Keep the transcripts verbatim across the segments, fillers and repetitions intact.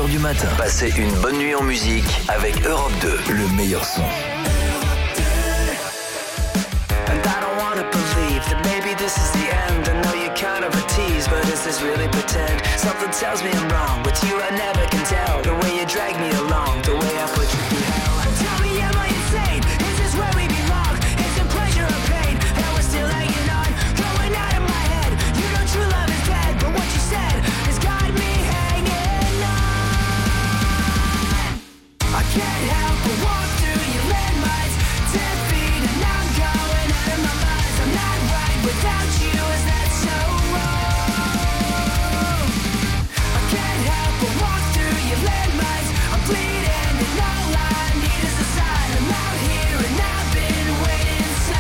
heures du matin. Passez une bonne nuit en musique avec Europe deux, le meilleur son. And I don't wanna believe that maybe this is the end. I know you're kind of a tease, but is this really pretend? Something tells me I'm wrong. With you I never can tell. The way you drag me along, the way I put you through hell. Tell me, am I insane? Is this where we belong? Is it pleasure or pain? And we're still hanging on, going out of my head. You know true love is dead, but what you said has got me hanging on. I can't help but walk through your landmines. Ten feet and I'm going out of my mind. I'm not right without you, is that so wrong? I can't help but walk through your landmines. I'm bleeding and all I need is a sign. I'm out here and I've been waiting so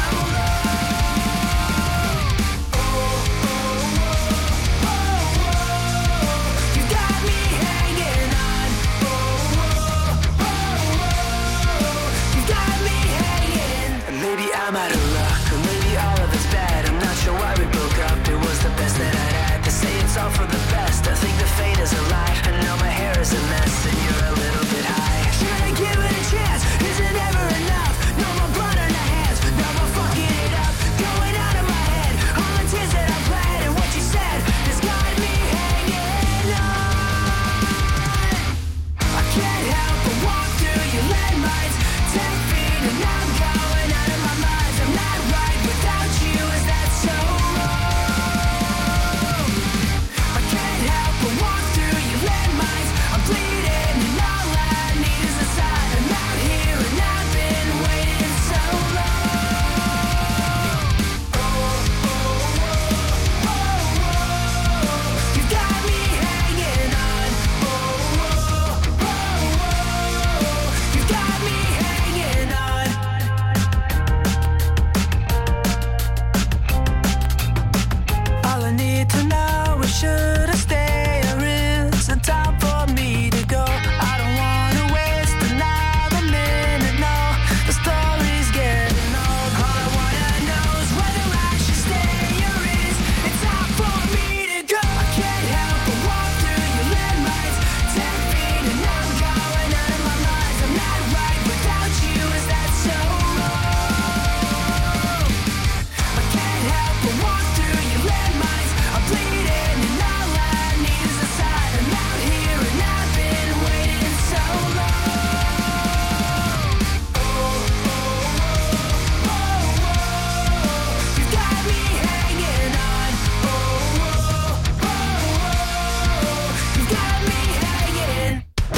long. Oh, oh, oh, oh, oh. You got me hanging on. Oh, oh, oh, oh. You got me hanging. And maybe I'm out of luck, or maybe all of it's bad. I'm not sure why we broke up. It was the best that I'd had. They say it's all for the best. I think the fate is a lie. I know my hair is a mess and you're a little bit high. Should I give it a chance? Is it ever enough? No more blood on the hands. No more fucking it up. Going out of my head. All the tears that I bled and what you said has got me hanging on. I can't help but walk through your landmines. Ten feet and I'm going out of my mind. I'm not right without you, is that so wrong? I can't help but walk through your landmines. I'm bleeding and all I need is a sign. I'm out here and I've been waiting so long. Oh, oh, oh, oh, oh. You got me hanging on. Oh, oh, oh, oh. You got me hanging on. All I need to know is should I stay or is it time for me to go? I don't wanna waste another minute, no. The story's getting old. All I wanna know is whether I should stay or is it time for me to go? I can't help but walk through your landmines. Ten feet and I'm going out of my mind. I'm not right without you, is that so wrong? I can't help but walk through your landmines. I'm bleeding and all I need is a sign. I'm out here and I've been waiting so long. Oh, oh, oh, oh, oh. You got me hanging on. Oh, oh, oh, oh. You got me hanging.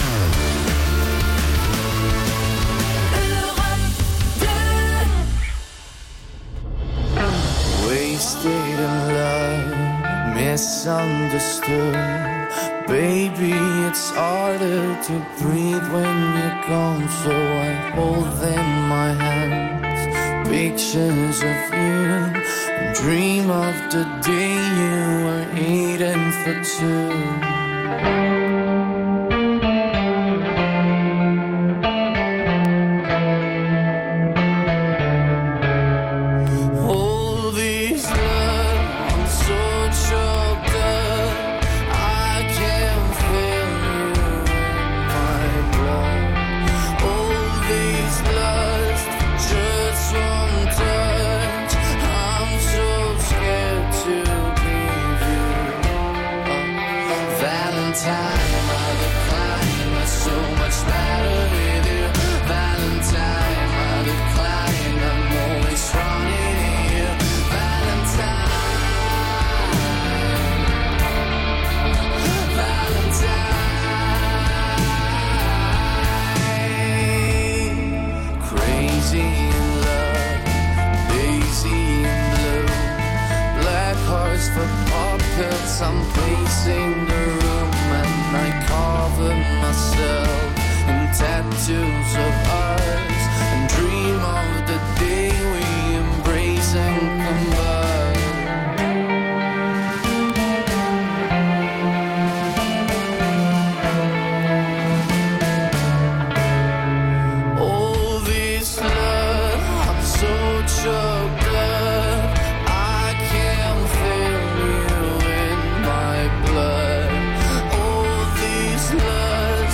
Wasted in love, misunderstood. Baby, it's harder to breathe when you're gone. So I hold in my hands pictures of you and dream of the day you were eating for two. All this love, I'm so choked up. I can feel you in my blood. All this lust, just one touch. I'm so scared to give you up. Valentine, I decline. It's so much better with you. Valentine, I decline. I'm always running you. Valentine, Valentine. Crazy in love, lazy in blue. Black hearts for pockets. I'm pacing the room and I cover myself in tattoos of ours and dream of the day we embrace and combine. All this love, I'm so choked up. I can feel you in my blood. All this love,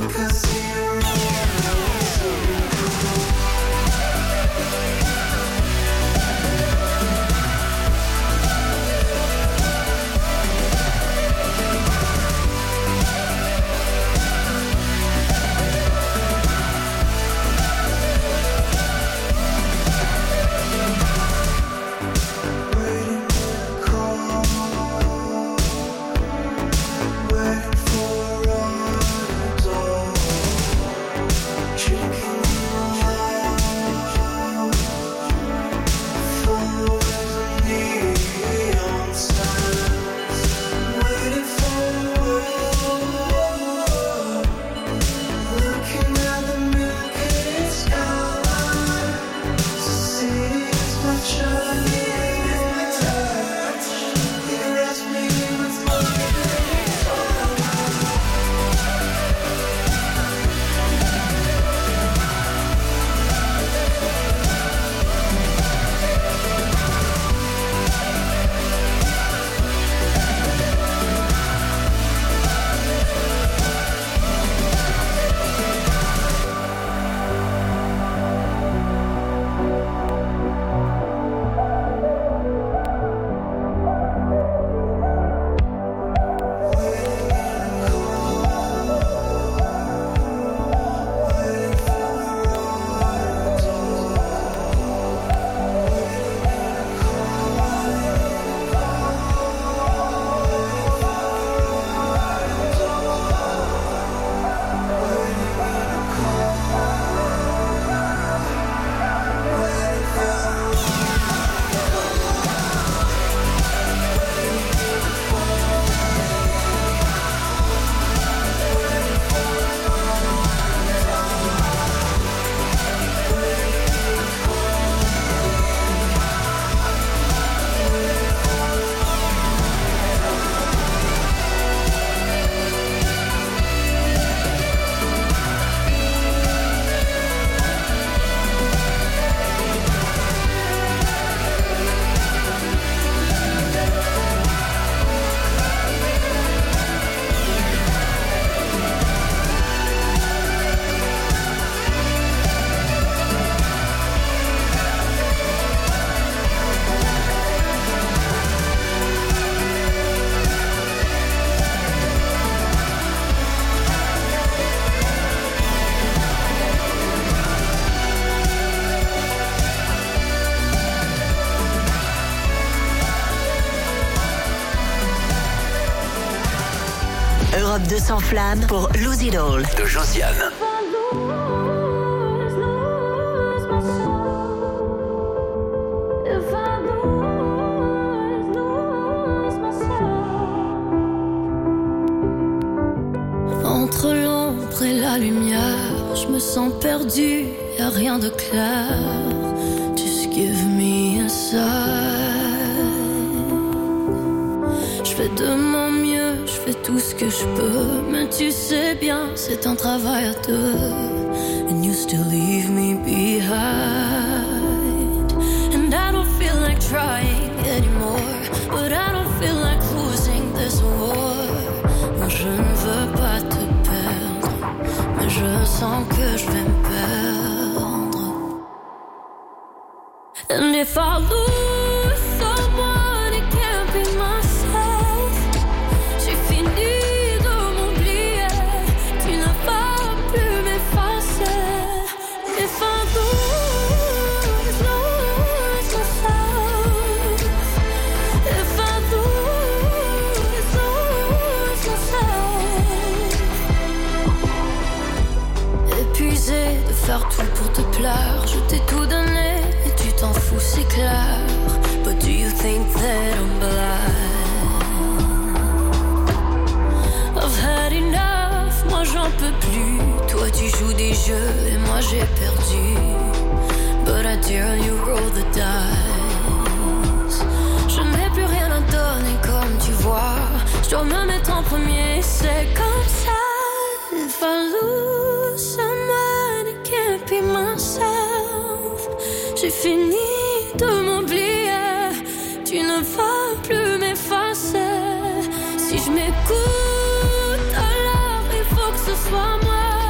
Europe deux sans flamme pour Lose It All de Josiane. Entre l'ombre et la lumière, je me sens perdue, y'a rien de clair. Just give me a sign. Je fais de mon mieux, je fais tout ce que je peux, mais tu sais bien, c'est un travail à deux. And you still leave me behind. And I don't feel like trying anymore, but I don't feel like losing this war. Moi je ne veux pas te perdre, mais je sens que je vais me perdre. And if I lose someone, it can't be myself. J'ai fini de m'oublier, tu n'as pas pu m'effacer. If I lose, lose myself. If I lose, lose myself. Épuisé de faire tout pour te plaire, je t'ai tout donné et tu t'en fous, c'est clair. But do you think that I'm blind? I've had enough, moi j'en peux plus. Toi tu joues des jeux et moi j'ai perdu. But I dare you roll the dice. Je n'ai plus rien à donner comme tu vois. Je dois me mettre en premier, c'est comme ça. If I lose someone, it can't be myself. J'ai fini de m'oublier, tu ne vas plus m'effacer. Si je m'écoute, alors il faut que ce soit moi.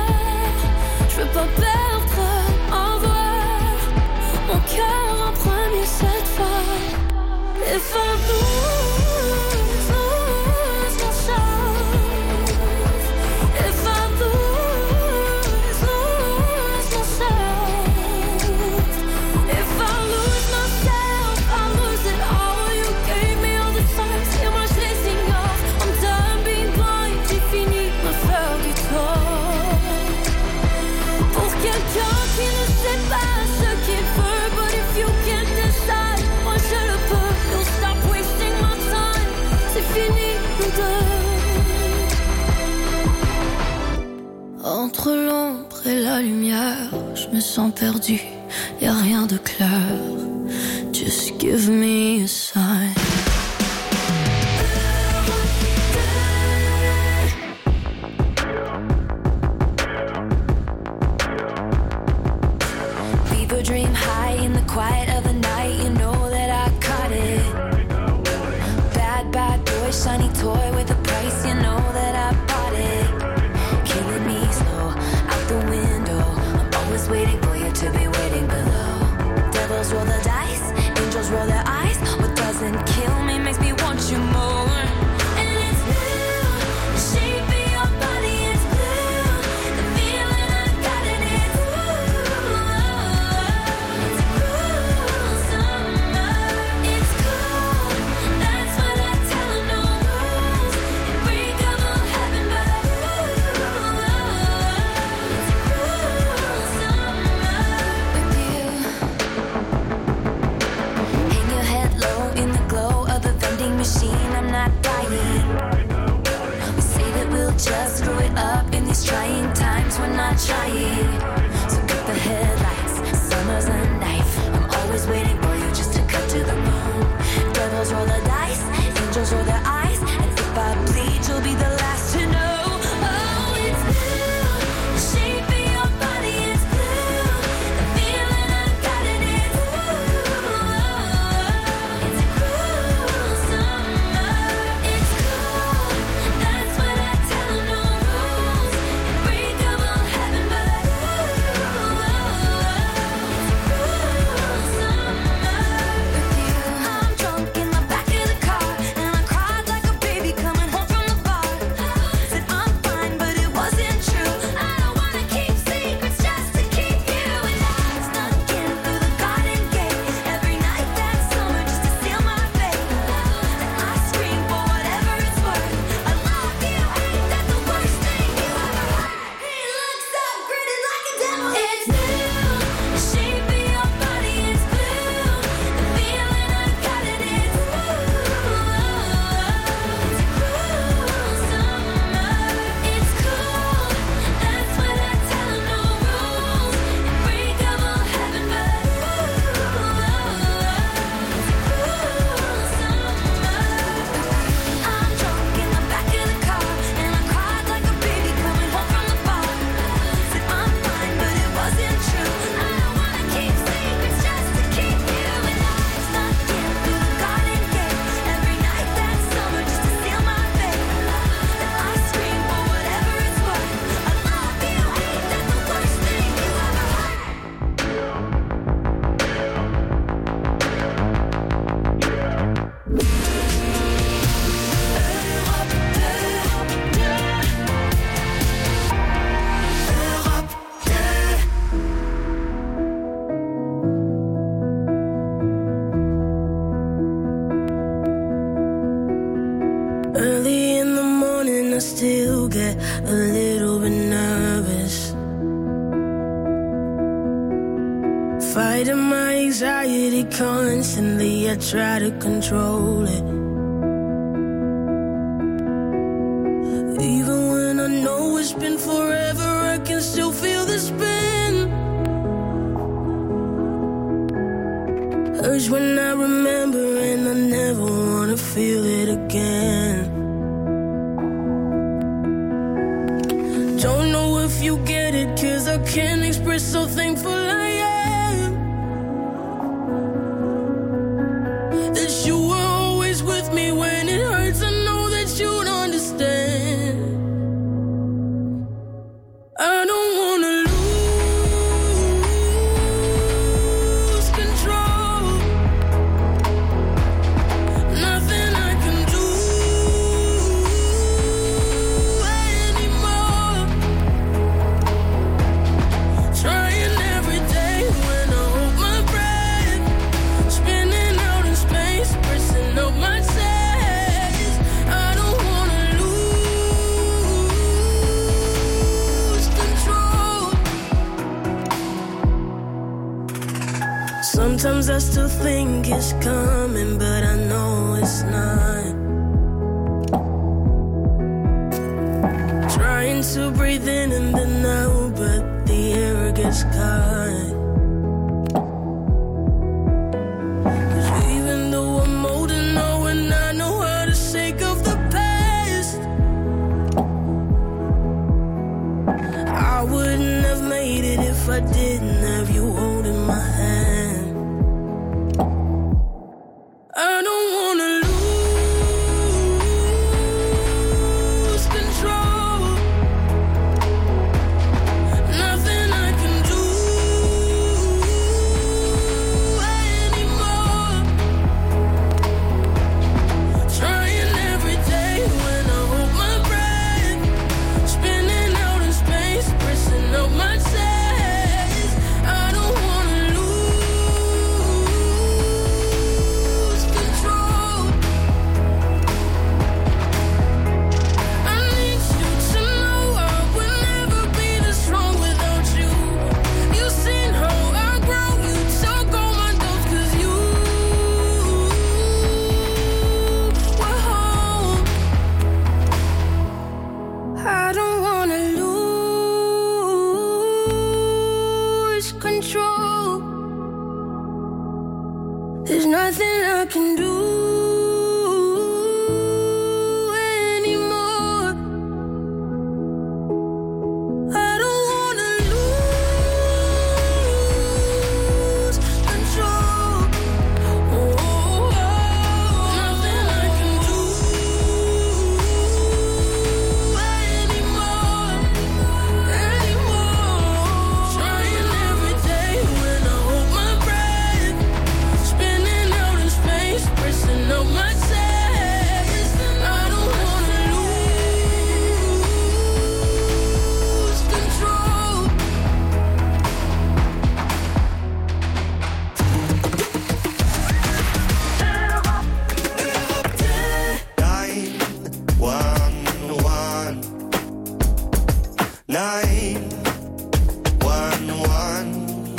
Entre l'ombre et la lumière, je me sens perdu, y'a rien de clair. Just give me a sign. People dream high in the quiet of the night, you know that I caught it. Bad, bad boy, shiny toy with a price, you know that I bought it. Killing me slow, out the window, I'm always waiting for you to be waiting below. Devils roll the dice, angels roll their eyes. What doesn't kill me makes me want you more. And it's blue, the shape of your body is blue. The feeling I got it is blue. It's cruel summer, it's cool. That's what I tell her, no rules. Unbreakable heaven, but it's cruel summer with you. Hang your head low in the glow of the vending machine. I'm not dying. We say that we'll just screw it up in these trying times. We're not trying. So cut the headlights. Summer's a knife. I'm always waiting for you just to cut to the bone. Devils roll the dice. Angels roll their eyes. And if I bleed, you'll be the last to know. Oh, it's blue. The shape of your body is blue. The feeling I got it is blue. It's cruel summer. It's cool. That's what I tell her, no rules. Unbreakable heaven, but it's cruel summer with you. I'm drunk in the back of the car, and I cried like a baby coming home from the bar. Said I'm fine, but it wasn't true. I don't wanna keep secrets just to keep you. And I snuck in through the garden gate every night that summer just to seal my fate. And I scream for whatever it's worth. I love you, ain't that the worst thing you ever heard? He looks so gritty like a devil. It's blue, the shape of your body is blue. The feeling I got it is blue. It's cruel summer, it's cool. That's what I tell her, no rules. Unbreakable heaven, but it's cruel summer. I'm drunk in the back of the car, and I cried like a baby coming home from the bar. Said I'm fine, but it wasn't true. I don't wanna keep secrets just to keep you. And I snuck in through the garden gate every night that summer just to seal my fate. And I scream for whatever it's worth. I love you, ain't that the worst thing you ever heard? Early in the morning, I still get a little bit nervous. Fighting my anxiety constantly, I try to control it. Even when I know it's been forever, I can still feel the spin. Urge when I remember, and I never wanna feel it again. Don't know if you get it, 'cause I can't express how thankful I am that you were always with me when it hurts. I know that you'd understand. I don't wanna lose control. Nothing I can do anymore. Trying every day when I hold my breath. Spinning out in space, pressing up my chest. I don't wanna lose control. Sometimes I still think it's coming, but I know it's not. Trying to breathe in and then sky. 'Cause even though I'm older now and I know how to shake off the past, I wouldn't have made it if I didn't have you holding my hand. I don't wanna lose control. Nothing I can do anymore. Trying every day when I hold my breath, spinning out in space, pressing up my chest. I don't wanna lose control. I need you to know I would never be this strong without you. You've seen how I grow, you took all my doubts 'cause you were home. I don't wanna lose control. There's nothing I can do anymore. I don't wanna lose control. Oh, nothing I can do anymore, anymore. Trying every day when I hold my breath, spinning out in space, pressing up my chest. I don't wanna lose control. nine one one nine one one.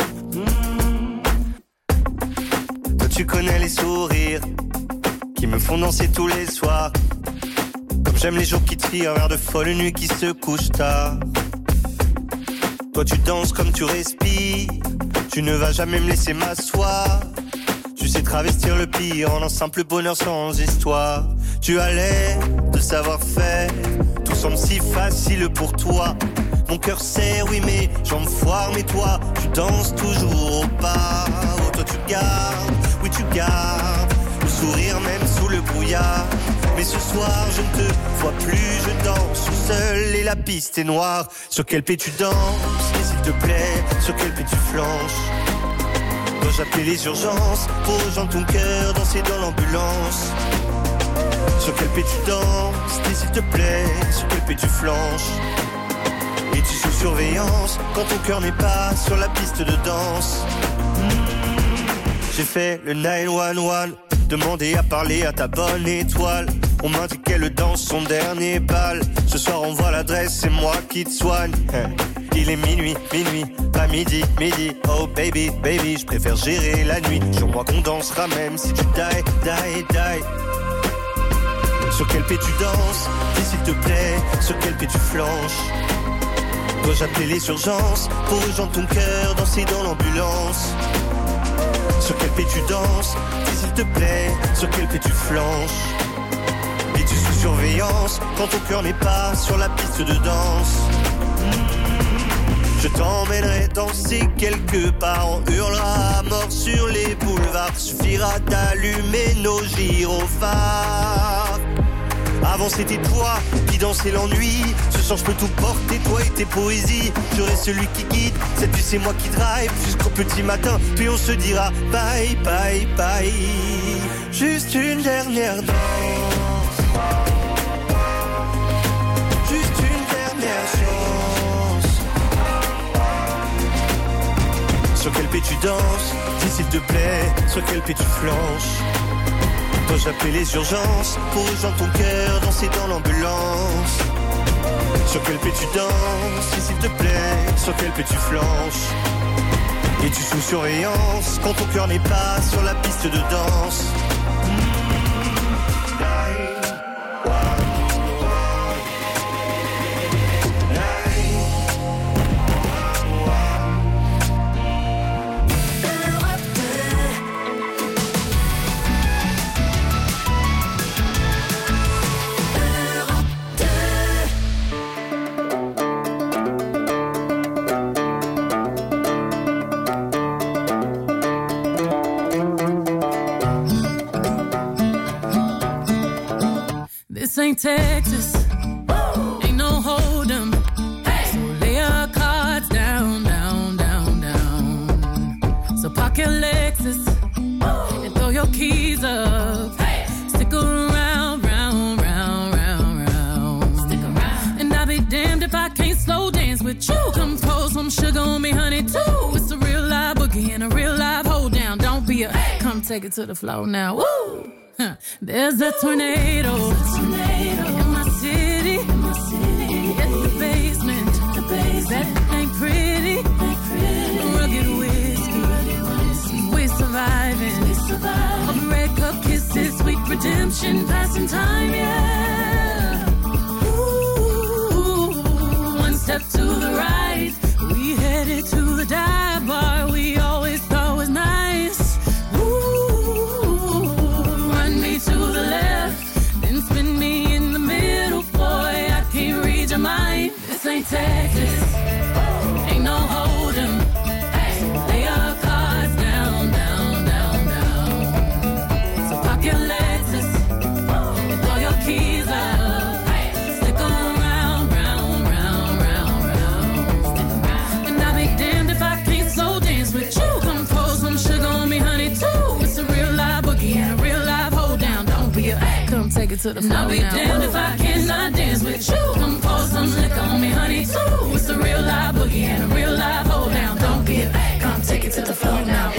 Toi tu connais les sourires qui me font danser tous les soirs. Comme j'aime les jours qui tirent vers de folles nuits qui se couchent tard. Toi tu danses comme tu respires, tu ne vas jamais me laisser m'asseoir. Tu sais travestir le pire en un simple bonheur sans histoire. Tu as l'air de savoir faire, tout semble si facile pour toi. Mon cœur serre, oui mais jambes foirent, mais toi tu danses toujours au pas. Oh toi tu gardes, oui tu gardes le sourire même sous le brouillard. Mais ce soir je ne te vois plus, je danse tout seul et la piste est noire. Sur quel pied tu danses, et s'il te plaît, sur quel pied tu flanches? Dois-je appeler les urgences pour rejoindre ton cœur, danser dans l'ambulance? Sur quel pied tu danses, et s'il te plaît, sur quel pied tu flanches? Es-tu sous surveillance quand ton cœur n'est pas sur la piste de danse? J'ai fait le neuf un un, demandé à parler à ta bonne étoile. On m'indique qu'elle danse son dernier bal. Ce soir on voit l'adresse, c'est moi qui te soigne. Il est minuit, minuit, pas midi, midi. Oh baby, baby, je préfère gérer la nuit. Jure-moi qu'on dansera même si tu die, die, die. Sur quel pied tu danses, et s'il te plaît, sur quel pied tu flanches? Dois-je appeler les urgences pour rejoindre ton cœur, danser dans l'ambulance? Sur quel pied tu danses, et s'il te plaît, sur quel pied tu flanches? Es-tu sous surveillance quand ton cœur n'est pas sur la piste de danse? Je t'emmènerai danser quelque part, on hurlera à mort sur les boulevards. Suffira d'allumer nos gyrophares. Avant c'était toi qui dansais l'ennui. Ce soir je peux tout porter, toi et tes poésies. Je reste celui qui guide, cette nuit c'est moi qui drive jusqu'au petit matin, puis on se dira bye bye bye. Juste une dernière danse, juste une dernière chance. Sur quel pied tu danses, dis s'il te plaît, sur quel pied tu flanches? Dois-je appeler les urgences pour rejoindre ton cœur, danser dans l'ambulance? Sur quel pied tu danses, s'il te plaît, sur quel pied tu flanches? Es-tu sous surveillance quand ton cœur n'est pas sur la piste de danse? Texas. Ain't no hold 'em. So lay your cards down, down, down, down. So park your Lexus and throw your keys up. Stick around, round, round, round, round. Stick around. And I'll be damned if I can't slow dance with you. Come pour some sugar on me, honey, too. It's a real live boogie and a real live hold down. Don't be a come take it to the floor now. Woo! Huh. There's a tornado, a tornado in my city. In my city. In the basement, the basement. That ain't pretty. Ain't pretty. Rugged whiskey, rugged whiskey. We surviving. We surviving. All the red cup kisses, sweet redemption, passing time, yeah. Ooh, one step to the right, we headed to the dive bar we always thought was nice. To the left, then spin me in the middle, boy, I can't read your mind. This ain't Texas, ain't no hold 'em. Lay your cards down, down, down, down. So park your Lexus and throw your keys up. Stick around, round, round, round, round. And I'll be damned if I can't slow dance with you. Come pour some sugar on me, honey, too. It's a real live boogie and a real live hold down. Don't be a come take it to the floor. I'll be now. Damned if I cannot dance with you. Come pour some liquor on me, honey, too. It's a real live boogie and a real live hold down. Don't be a come take it to the floor now.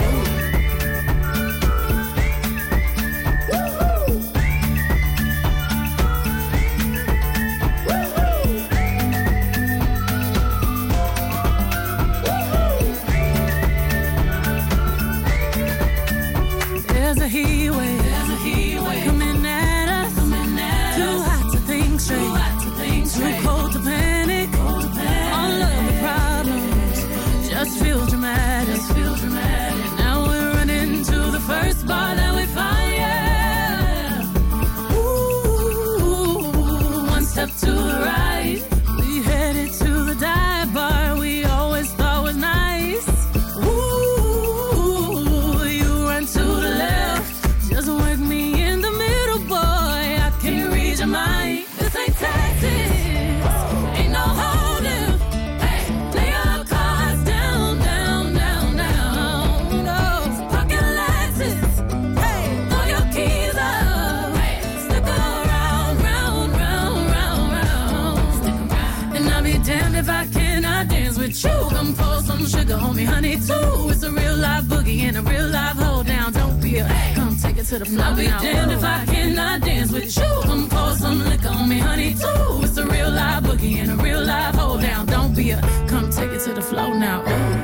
There's a heat wave. There's a heat wave coming at us. Coming at Too us. hot to think straight. Too hot to think straight. Too cold to panic. Cold to panic. All of the problems just feel dramatic. Just feel dramatic. Now we're running to the first bar that we find. Yeah. Ooh, one step to the right, we headed to the dive bar we always thought was nice. Ooh, you run to the left. Just work me in the middle, boy, I can't read your mind. This ain't Texas, ain't no holding. Hey, lay your cards down, down, down, down. No, park your Lexus, hey, throw your keys up. Hey, stick around, round, round, round, round. Stick around. And I'll be damned if I cannot dance with you. Come pour some sugar on me, honey, too. It's a real live boogie and a real live hold down. Don't be a come take it to the floor. I'll be damned if I cannot dance with you. Come pour some liquor on me, honey, too. It's a real live boogie and a real live hold down. Don't be a come take it to the floor now. Ooh.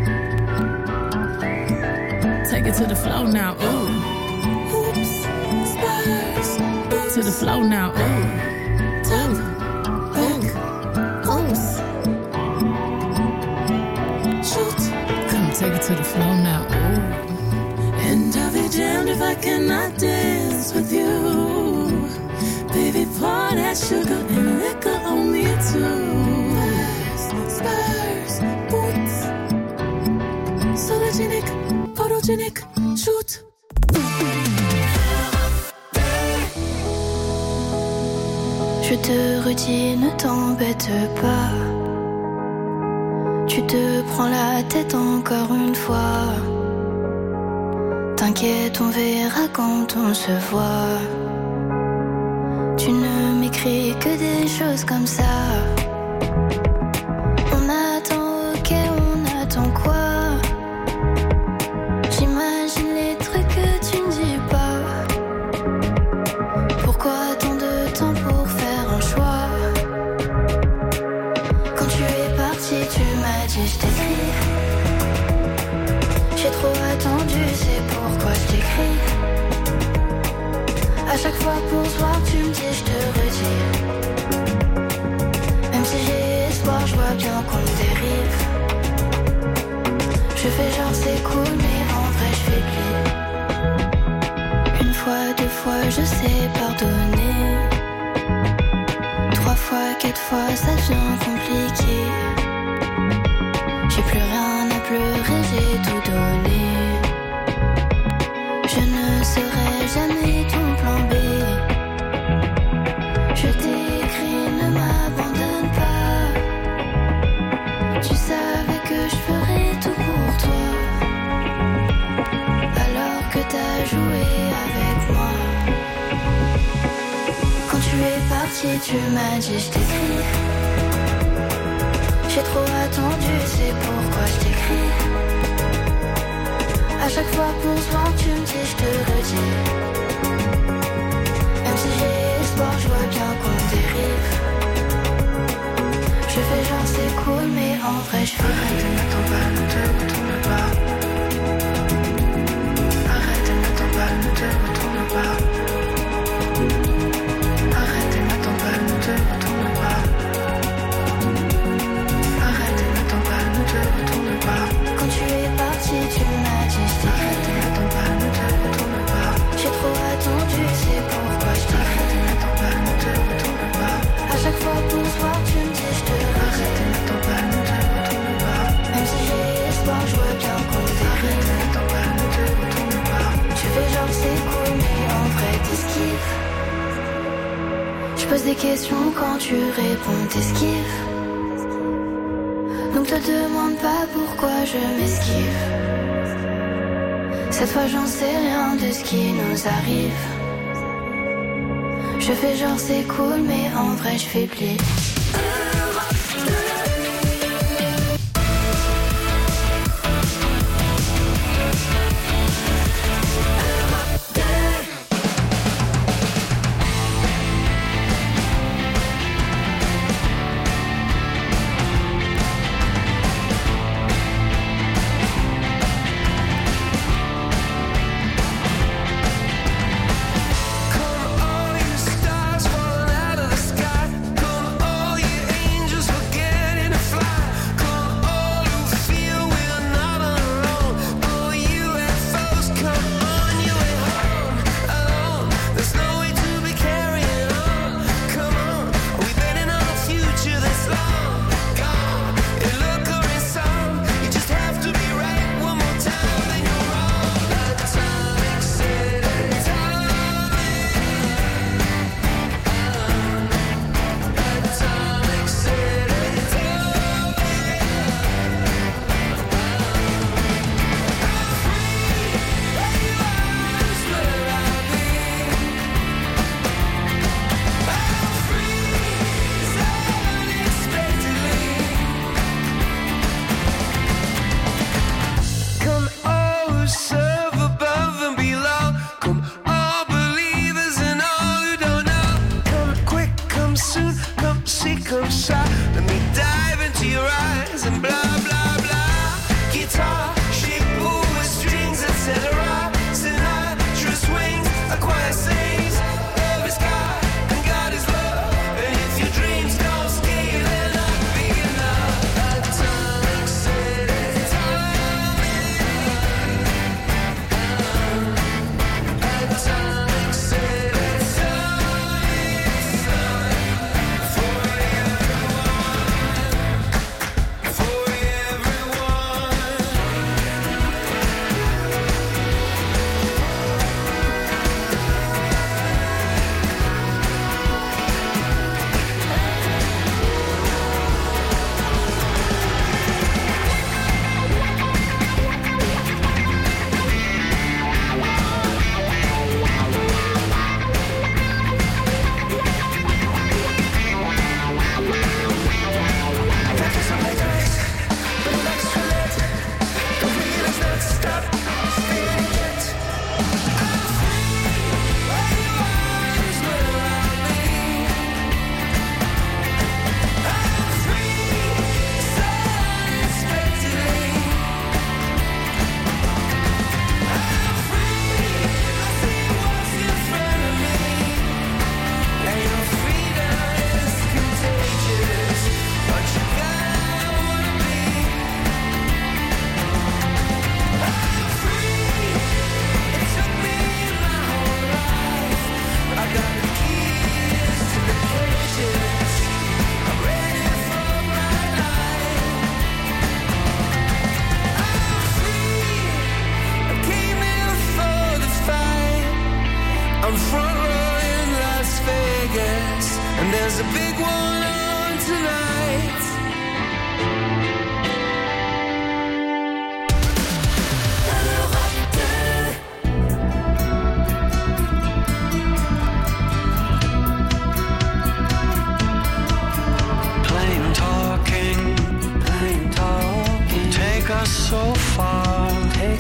Take it to the floor now. Ooh. Hoops, spurs, to the floor now. Ooh. Ooh. Ooh. Oops. Shoot. Come take it to the floor now. Ooh. And I'll be damned if I cannot dance with you. Baby, pour that sugar and liquor on me too. Spurs, spurs, boots. Sologenic, photogenic, shoot. Je te redis, ne t'embête pas. Tu te prends la tête encore une fois. T'inquiète, on verra quand on se voit. Tu ne m'écris que des choses comme ça. On attend, ok, on attend quoi? J'imagine les trucs que tu ne dis pas. Pourquoi tant de temps pour faire un choix? Quand tu es parti, tu m'as dit je t'écris. J'ai trop attendu, c'est pourquoi je t'écris. À chaque fois pour se voir, tu me dis je te redis. Même si j'ai espoir, je vois bien qu'on dérive. Je fais genre c'est cool, mais en vrai je fais pli. Une fois, deux fois, je sais pardonner. Trois fois, quatre fois, ça devient compliqué. J'ai plus rien à pleurer, j'ai tout donné. Je ne serai jamais ton plan B. Je Tu savais que je ferais tout pour toi, alors que t'as joué avec moi. Quand tu es parti, tu m'as dit je t'écris. J'ai trop attendu, c'est pourquoi je t'écris. À chaque fois qu'on se voit, tu me dis je te redis. Même si j'ai espoir, je vois bien qu'on dérive. Je fais genre c'est cool, mais en vrai je fais arrête, ne m'attends pas, ne te retourne pas. Arrête, ne m'attends pas, ne te retourne pas. Arrête, ne m'attends pas, ne te retourne pas. Arrête, ne m'attends pas, ne te retourne pas. Quand tu es parti, tu m'as dit je t'arrête, ne m'attends pas, ne te retourne pas. J'ai trop attendu, c'est pourquoi je t'arrête, ne m'attends pas, ne te retourne pas. À chaque fois pour se voir, tu me dis je te arrête, ne m'attends pas, ne te retourne pas. Même si j'ai espoir, je vois bien qu'on dérive. Ne m'attends pas, ne te retourne pas. Tu fais genre c'est cool, mais en vrai t'esquives. Je pose des questions quand tu réponds, t'esquives. Donc te demande pas pourquoi je m'esquive. Cette fois j'en sais rien de ce qui nous arrive. Je fais genre c'est cool, mais en vrai je fais pli. All you stars falling out of the sky. Come all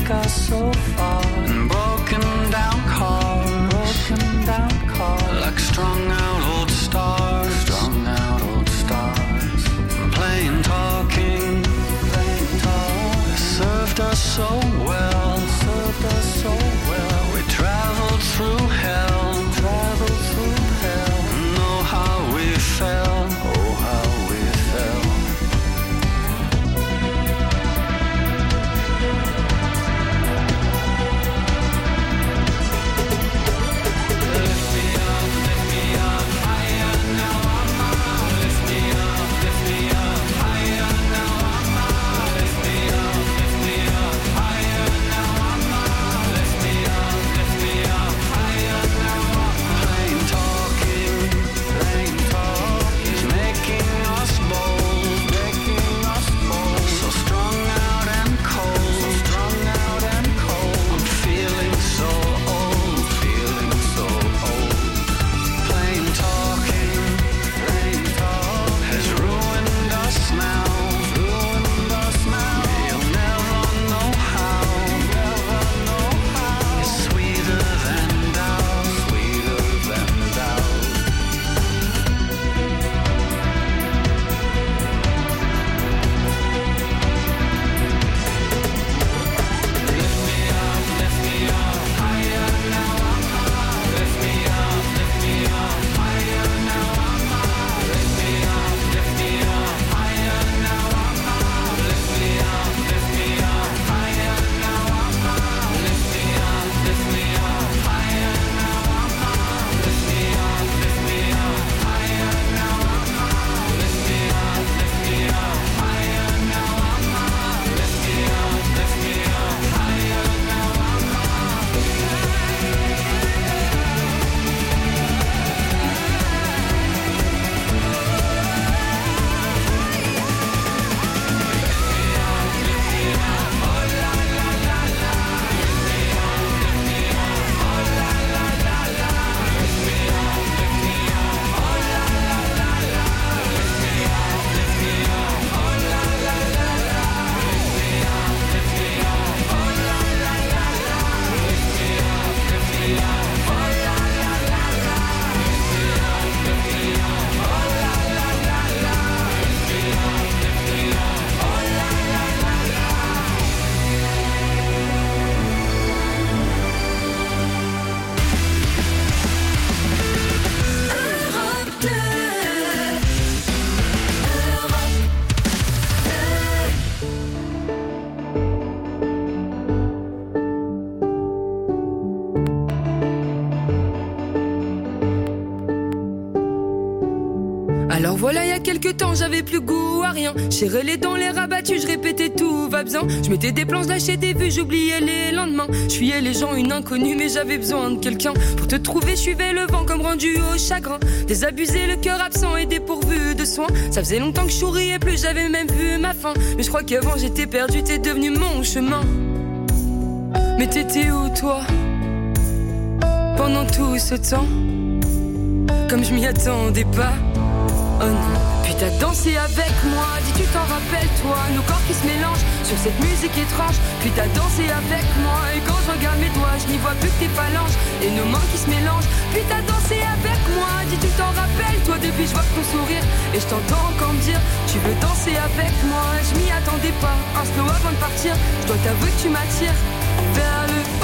take us so far. And broken down cars, broken down cars, like strung out old stars, strung out old stars. Playing talking, playing talk, served us so well, served us so well. We traveled through hell, traveled through hell. Know how we fell, oh how we fell. Alors voilà, il y a quelques temps, j'avais plus goût à rien. Serrais les dents, les rabattus, je répétais tout va bien. Je mettais des plans, je lâchais des vues, j'oubliais les lendemains. Je fuyais les gens, une inconnue, mais j'avais besoin de quelqu'un. Pour te trouver, je suivais le vent comme rendu au chagrin. Désabusé, le cœur absent et dépourvu de soins. Ça faisait longtemps que je souriais plus, j'avais même vu ma fin. Mais je crois qu'avant j'étais perdu, t'es devenu mon chemin. Mais t'étais où toi pendant tout ce temps? Comme je m'y attendais pas. Oh non. Puis t'as dansé avec moi, dis tu t'en rappelles toi. Nos corps qui se mélangent sur cette musique étrange. Puis t'as dansé avec moi, et quand je regarde mes doigts, je n'y vois plus que tes phalanges et nos mains qui se mélangent. Puis t'as dansé avec moi, dis tu t'en rappelles toi. Depuis je vois ton sourire et je t'entends encore me dire tu veux danser avec moi. Je m'y attendais pas, un slow avant de partir. Je dois t'avouer que tu m'attires vers le haut.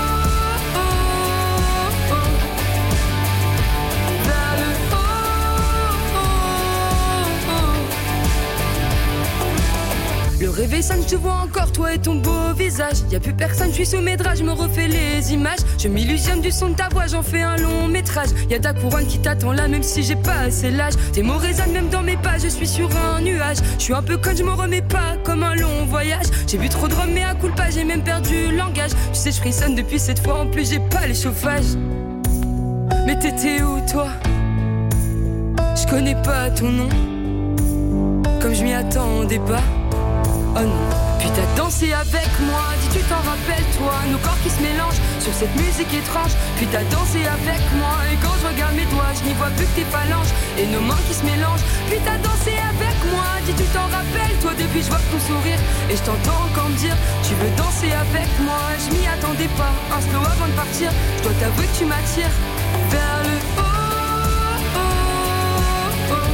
Le réveil sonne, je te vois encore, toi et ton beau visage. Y'a plus personne, je suis sous mes draps, je me refais les images. Je m'illusionne du son de ta voix, j'en fais un long métrage. Y'a ta couronne qui t'attend là, même si j'ai pas assez l'âge. Tes mots résonnent même dans mes pas, je suis sur un nuage. Je suis un peu conne, je me remets pas comme un long voyage. J'ai bu trop de rhum, mais à coup de pas, j'ai même perdu le langage. Tu sais, je frissonne depuis cette fois, en plus j'ai pas les chauffages. Mais t'étais où toi? Je connais pas ton nom, comme je m'y attendais pas. Oh non. Puis t'as dansé avec moi, dis tu t'en rappelles toi. Nos corps qui se mélangent sur cette musique étrange. Puis t'as dansé avec moi, et quand je regarde mes doigts, je n'y vois plus que tes phalanges et nos mains qui se mélangent. Puis t'as dansé avec moi, dis tu t'en rappelles toi depuis je vois ton sourire. Et je t'entends encore me dire, tu veux danser avec moi. Je m'y attendais pas, un slow avant de partir. Je dois t'avouer que tu m'attires vers le haut, oh, oh, oh.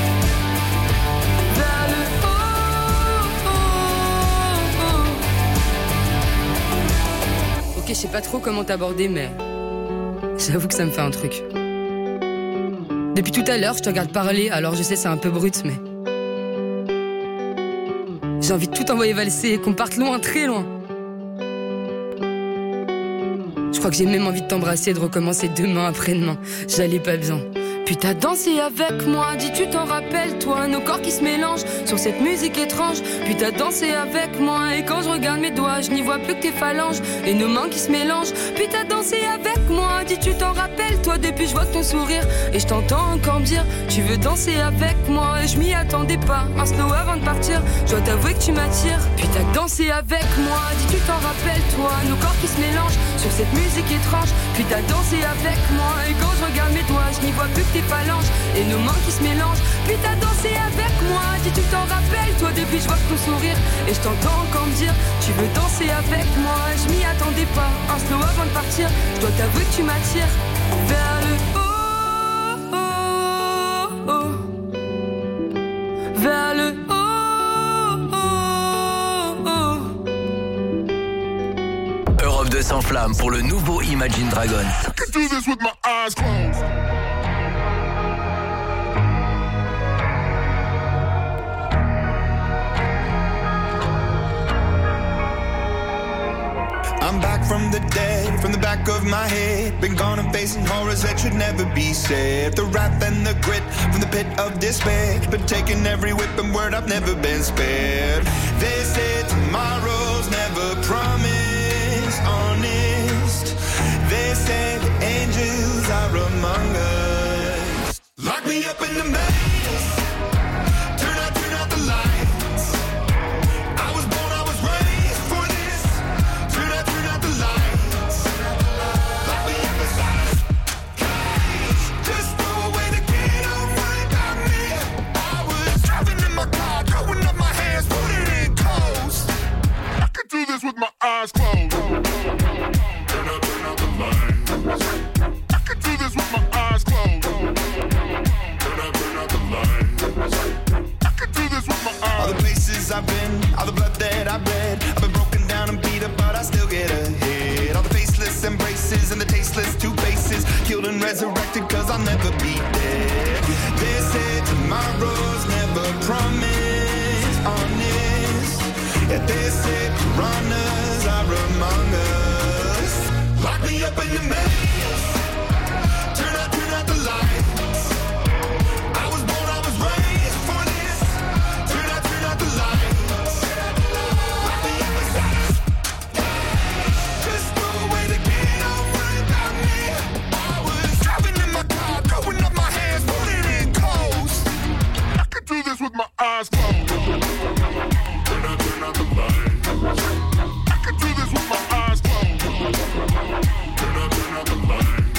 Vers le haut, oh, oh, oh. Ok, je sais pas trop comment t'aborder, mais j'avoue que ça me fait un truc. Depuis tout à l'heure, je te regarde parler, alors je sais c'est un peu brut, mais j'ai envie de tout envoyer valser et qu'on parte loin, très loin. Je crois que j'ai même envie de t'embrasser et de recommencer demain après-demain. J'allais pas bien. Puis t'as dansé avec moi, dis tu t'en rappelles toi, nos corps qui se mélangent sur cette musique étrange. Puis t'as dansé avec moi et quand je regarde mes doigts, je n'y vois plus que tes phalanges et nos mains qui se mélangent. Puis t'as dansé avec moi, dis tu t'en rappelles toi, depuis je vois ton sourire. Et je t'entends encore me dire, tu veux danser avec moi. Et je m'y attendais pas, un slow avant de partir. Je dois t'avouer que tu m'attires. Puis t'as dansé avec moi, dis tu t'en rappelles toi, nos corps qui se mélangent sur cette musique étrange. Puis t'as dansé avec moi et quand je regarde mes doigts, je n'y vois plus que tes phalanges et nos mains qui se mélangent. Puis t'as dansé avec moi, dis tu t'en rappelles toi, depuis je vois ton sourire. Et je t'entends encore me dire, tu veux danser avec moi. Je m'y attendais pas, un slow avant de partir. Je dois t'avouer que tu m'attires vers le haut, oh, oh. Vers le haut, oh, oh. Europe deux s'enflamme pour le nouveau Imagine Dragons. I can do this with my eyes closed. I'm back from the dead, from the back of my head. Been gone and facing horrors that should never be said. The wrath and the grit from the pit of despair. Been taking every whip and word, I've never been spared. They say tomorrow's never promised, honest. They say the angels are among us. Lock me up in the maze. Turn out, turn out the lights. I was born, I was raised for this. Turn out, turn out the lights. Lock me up inside a cage. Just throw away the key, don't worry about me. I was driving in my car, throwing up my hands, put it in coast. I can do this with my eyes closed. Turn out, turn out the lights. I can do this with my eyes closed. Turn out, turn out the lights. I can do this with my eyes. All the places I've been, all the blood that I've bled. I've been broken down and beat up, but I still get ahead. All the faceless embraces and the tasteless two faces. Killed and resurrected, cause I'll never be dead. They say tomorrow's never promised, honest. Yeah, they say piranhas are among us. Lock me up in the maze. Turn out, turn out the lights. I was born, I was raised for this. Turn out, turn out the lights. Lock me up inside a cage. Just throw away the key, don't worry about me. I was driving in my car, throwing up my hands, put it in coast. I can do this with my eyes closed. Turn out, turn out the lights. I can do this with my eyes closed. Turn out, turn out the lights.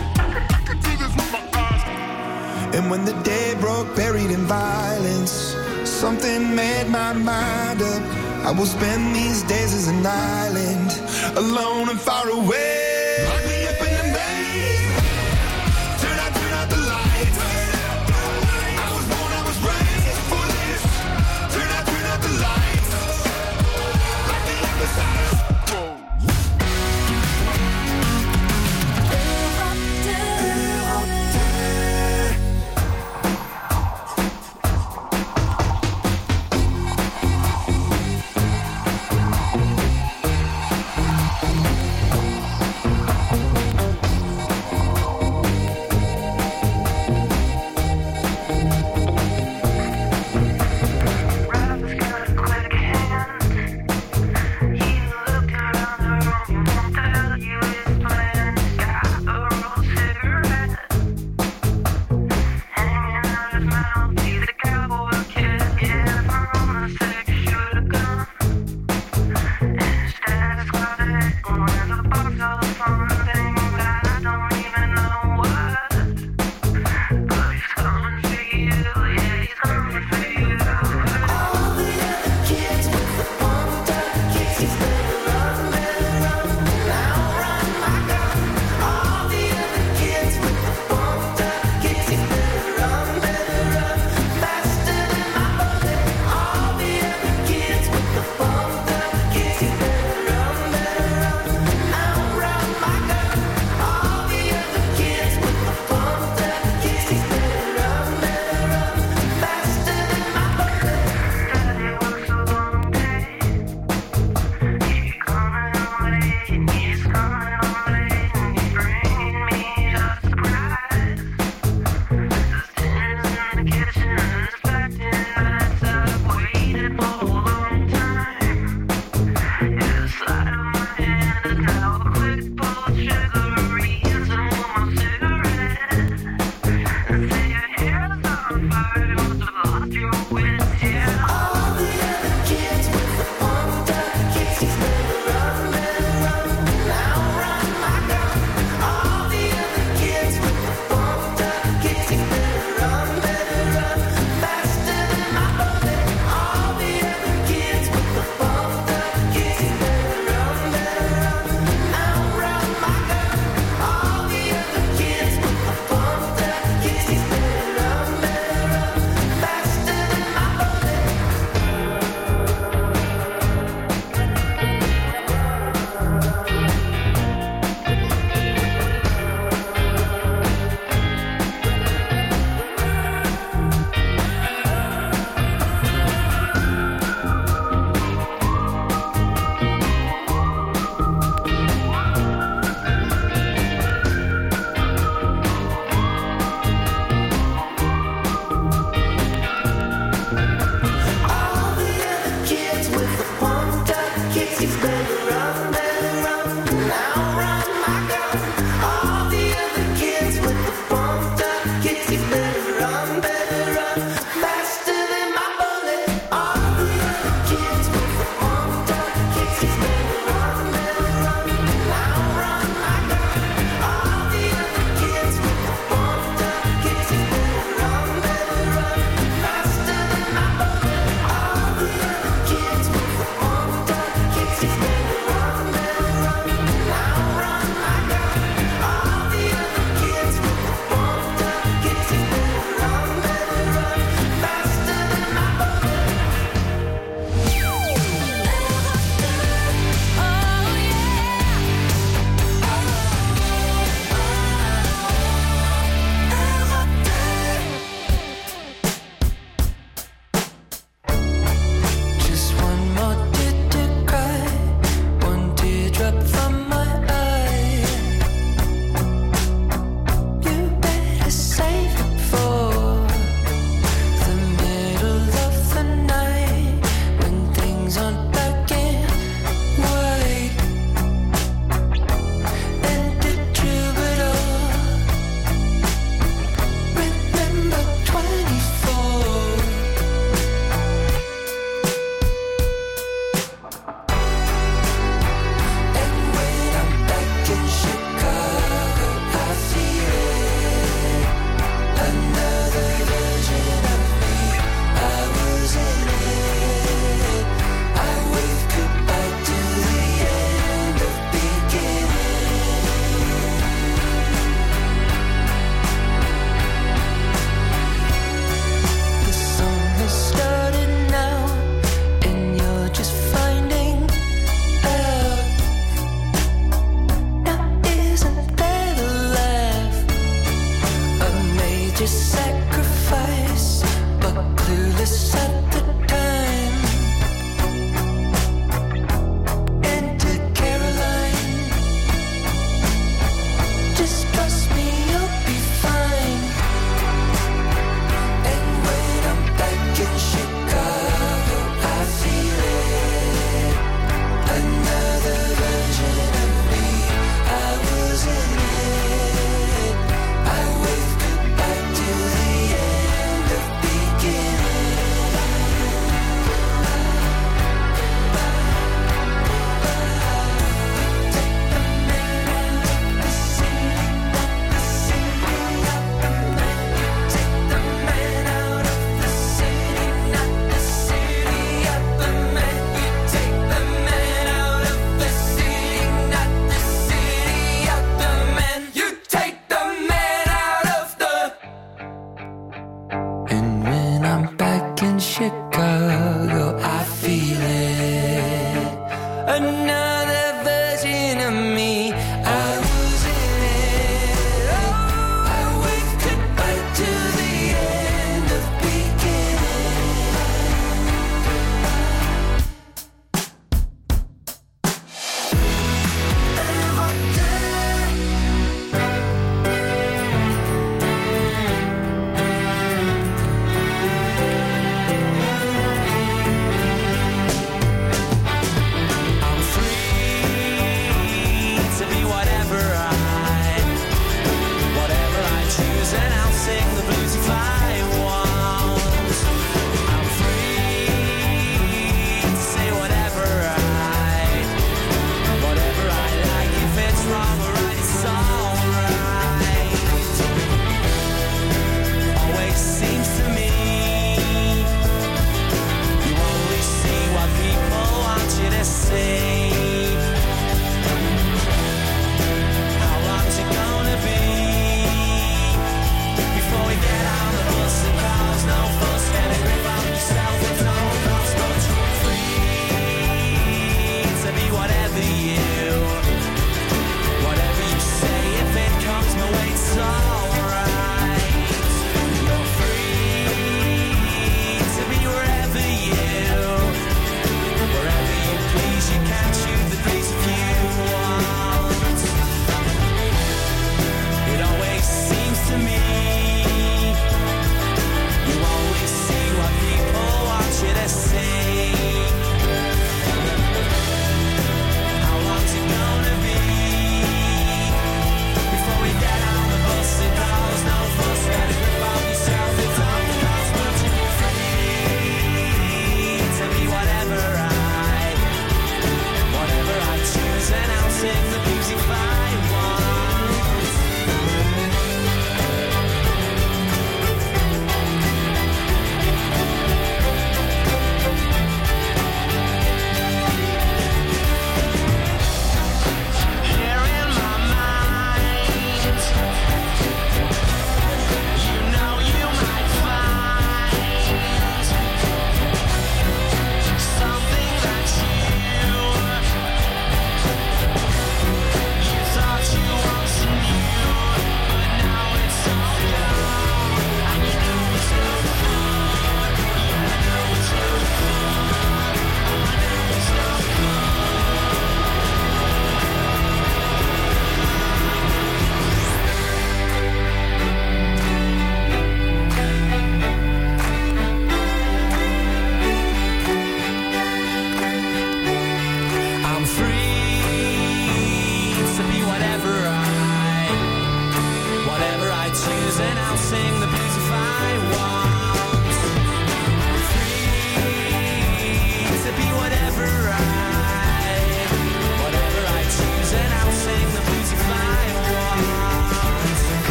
I can do this with my eyes closed. And when the day broke, buried in violence, something made my mind up. I will spend these days as an island, alone and far away. Lock me up in the maze. Turn out, turn out the lights. I was born, I was raised for this. Turn out, turn out the lights. Lock me up inside a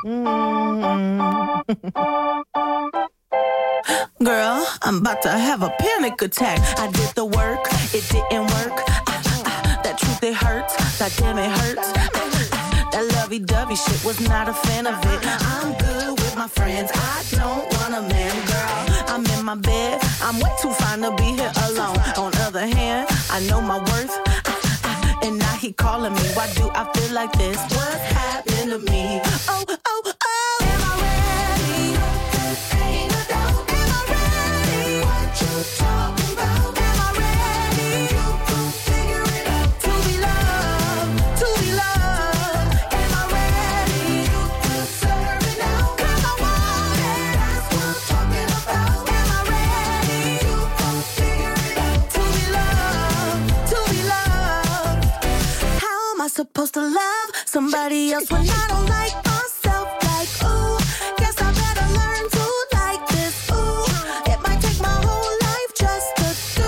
Girl, I'm about to have a panic attack. I did the work, it didn't work. Ah, ah, ah, that truth, it hurts. That damn, it hurts. Ah, ah, that lovey-dovey shit, was not a fan of it. I'm good with my friends, I don't want a man, girl. I'm in my bed, I'm way too fine to be here alone. On the other hand, I know my worth. Ah, ah, and now he calling me. Why do I feel like this? What's happening to me? Oh, oh, oh. Am I ready? Ain't no doubt. Am I ready? What you talking about? Am I ready? You can figure it out. To be loved, to be loved. Am I ready? You deserve it now. 'Cause I want it. That's what I'm talking about. Am I ready? You can figure it out. To be loved, to be loved. How am I supposed to love somebody else when I don't like myself? Like, ooh, guess I better learn to like this. Ooh, it might take my whole life just to do.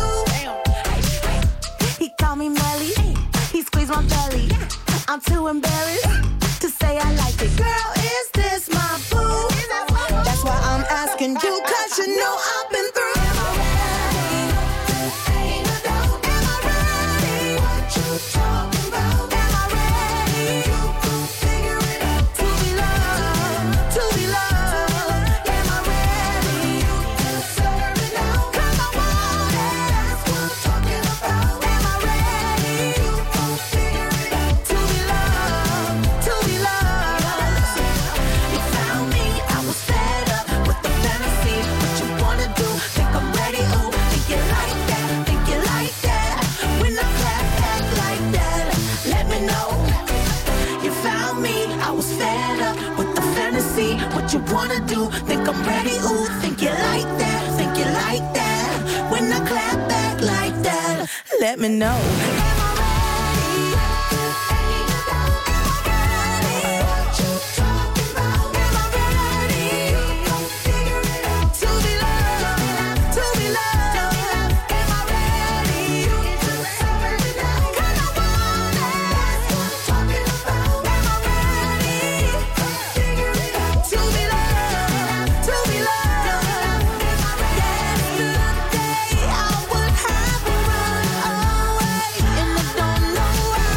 He called me Melly, he squeezed my belly. I'm too embarrassed to say I like it. Girl, is this my boo? That's why I'm asking you, 'cause you know I've been through. Am I ready? Ain't no doubt. Am I ready? What you talking about? Am I ready? You can figure it out. To be loved, to be loved. Am I ready? You deserve it now. 'Cause I want it. That's what I'm talking about. Am I ready? You can figure it out. To be loved, to be loved. You found me, I was fed up with the fantasy. What you wanna do? Think I'm ready? Ooh, think you like that? Think you like that? When I clap back like that, let me know. You found me, I was fed up with the fantasy. What you wanna do? Think I'm ready? Ooh, think you like that? Think you like that? When I clap back like that, let me know. Am I ready? Ain't no doubt. Am I ready? What you talking about? Am I ready? You gon' figure it out. To be loved, to be loved. Am I ready? You deserve it now. 'Cause I want it. That's what I'm talking about. Am I ready? Figure it out. To be loved, to be loved. Yesterday I would have run away, and I don't know why.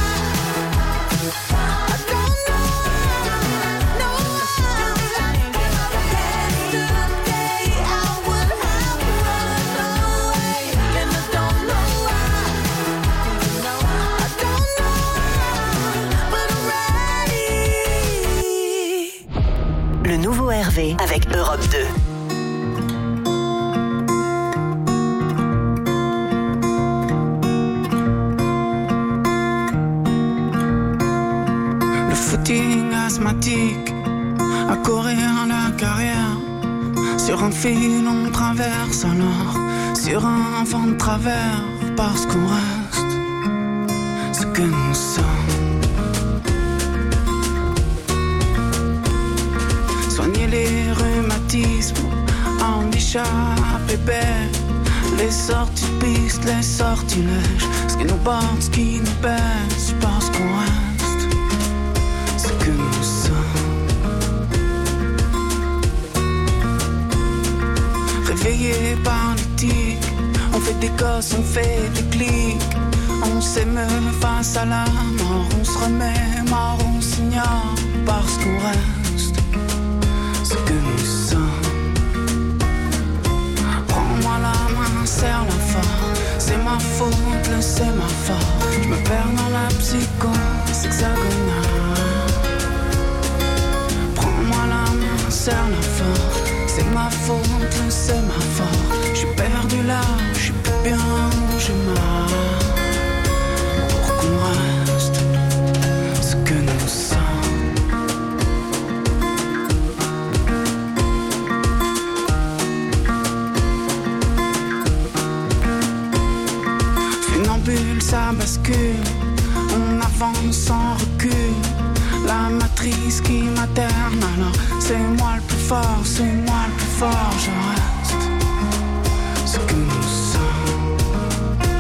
I don't know why, no why. Yesterday I would have run away, and I don't know why. I don't know why, but I'm ready. Le nouveau Hervé avec Europe deux. Le footing asthmatique, à courir la carrière. Sur un fil on traverse alors, sur un vent de travers. Parce qu'on reste ce que nous sommes. Soigner les rhumatismes, en échappée belle. Les sorties de piste, les sortilèges. Ce qui nous porte, ce qui nous baisse. Parce qu'on reste ce que nous sommes. Réveillés par l'éthique, on fait des gosses, on fait des clics. On s'émeut face à la mort, on se remet mort, on s'ignore. Parce qu'on reste ce que nous sommes. Prends-moi la main, serre-la fort. C'est ma faute, le sémaphore. Je me perds dans la psychose hexagonale. Prends-moi la main, serre-la fort. C'est ma faute, le sémaphore. Je suis perdu là, je suis plus bien où je marche. Pour qu'on reste ce que nous sommes. Funambule, ça bascule. On avance sans recul. La matrice qui materne, alors c'est moi le plus fort, c'est moi le plus fort, je reste ce que nous sommes.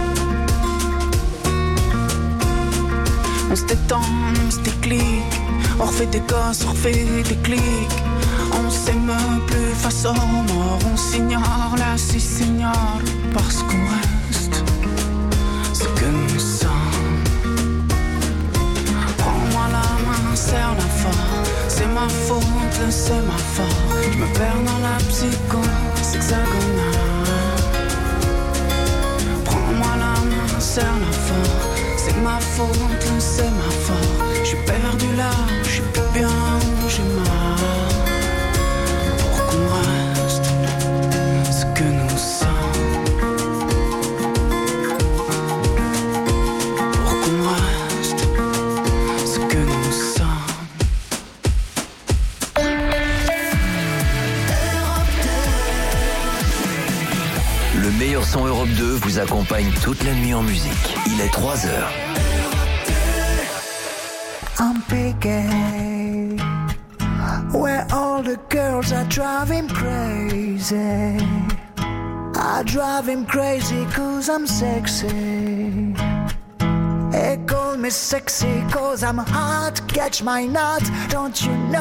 On se détend, on se déclic, On refait des gosses, on refait des clics. On s'aime plus face aux morts. On s'ignore, là si s'ignore. Parce qu'on reste ce que nous sommes. Prends-moi la main, serre-la fort. C'est ma faute, c'est ma faute. Je me perds dans la psychose hexagonale. Prends-moi la main, serre-la fort. C'est ma faute, c'est ma faute. Je suis perdu là, je suis plus bien où j'ai mal. Pour qu'on reste ce que nous sommes. Pour qu'on reste ce que nous sommes. Le meilleur son Europe deux vous accompagne toute la nuit en musique. Il est trois heures. I'm picking where all the girls are driving crazy. I drive him crazy cause I'm sexy. They call me sexy cause I'm hot. Catch my nut, don't you know?